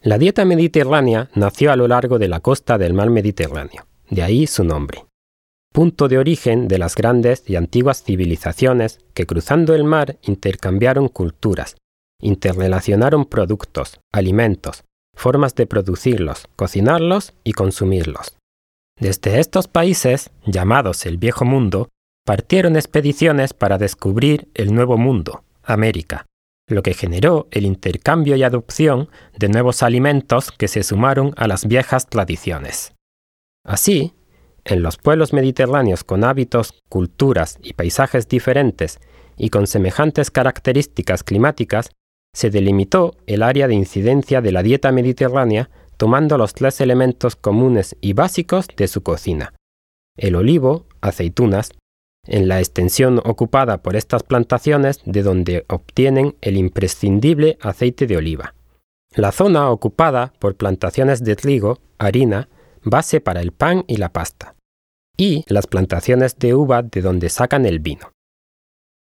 La dieta mediterránea nació a lo largo de la costa del mar Mediterráneo, de ahí su nombre. Punto de origen de las grandes y antiguas civilizaciones que cruzando el mar intercambiaron culturas, interrelacionaron productos, alimentos, formas de producirlos, cocinarlos y consumirlos. Desde estos países, llamados el Viejo Mundo, partieron expediciones para descubrir el Nuevo Mundo, América, lo que generó el intercambio y adopción de nuevos alimentos que se sumaron a las viejas tradiciones. Así, en los pueblos mediterráneos con hábitos, culturas y paisajes diferentes y con semejantes características climáticas, se delimitó el área de incidencia de la dieta mediterránea tomando los 3 elementos comunes y básicos de su cocina: el olivo, aceitunas, en la extensión ocupada por estas plantaciones de donde obtienen el imprescindible aceite de oliva. La zona ocupada por plantaciones de trigo, harina, base para el pan y la pasta. Y las plantaciones de uva de donde sacan el vino.